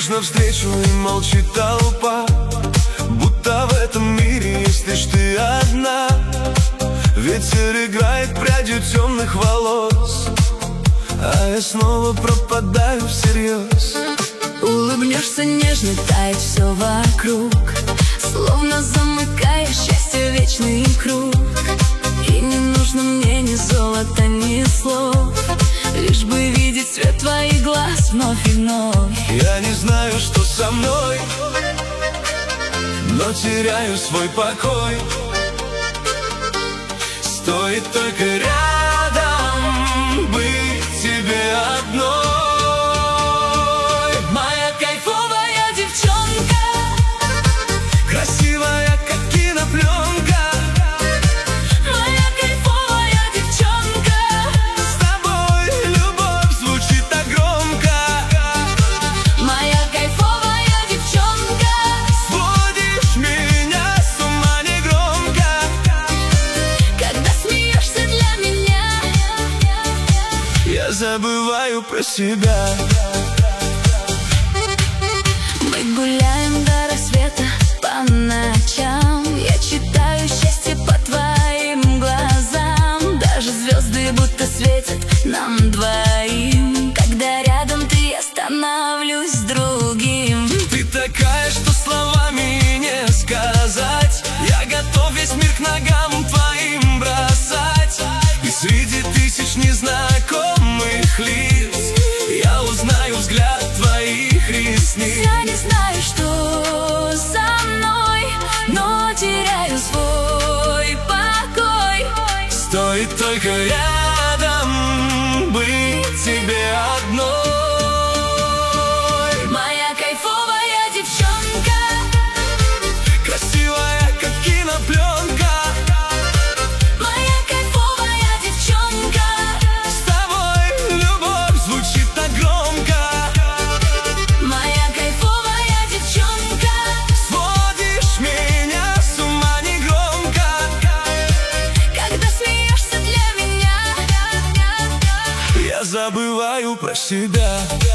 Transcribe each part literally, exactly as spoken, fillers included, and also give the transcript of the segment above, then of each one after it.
навстречу, и молчит толпа, будто в этом мире есть лишь ты одна. Ветер играет прядью темных волос, а я снова пропадаю всерьез. Улыбнешься нежно, тает все вокруг, словно замыкая счастье вечный круг. И не нужно мне ни золота, ни слов, лишь бы видеть цвет твоих глаз вновь и вновь. Я не знаю, что со мной, но теряю свой покой. Стоит только рядом быть тебе одной. Моя кайфовая девчонка, красивая, как кинопленка. моя кайфовая девчонка, С тобой любовь звучит так громко. моя кайфовая девчонка, Сводишь меня с ума негромко. когда смеешься для меня, Я забываю про себя. мы гуляем до рассвета по ночам. Я читаю счастье по твоим глазам. Даже звезды будто светят нам двоим. Когда рядом ты, я становлюсь другим. Ты такая, что словами не сказать. Я готов весь мир к ногам твоим бросать. И среди тысяч незнакомых лиц я узнаю взгляд твоих ресниц. Я не знаю, что со мной, но теряю свой покой. Стоит только рядом быть тебе одной. Моя кайфовая девчонка, Красивая, как кинопленка. моя кайфовая девчонка, С тобой любовь звучит так громко. моя кайфовая девчонка, Сводишь меня с ума негромко. когда смеешься для меня, Я забываю про себя.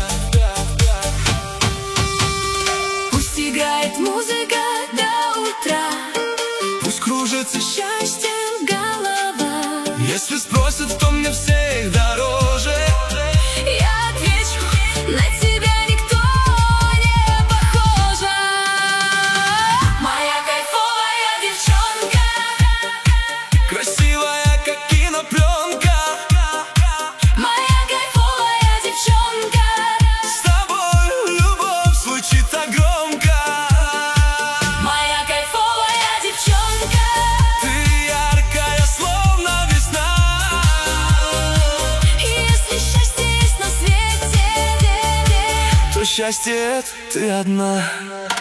пусть играет музыка до утра, Пусть кружится счастье голова. Если спросят, кто мне всех дороже, Я отвечу, на тебя никто не похожа. Моя кайфовая девчонка, красивая, как кинопленка. моя кайфовая девчонка, С тобой любовь звучит так громко. моя кайфовая девчонка. Ты яркая, словно весна. И если счастье есть на свете, То счастье — это ты одна.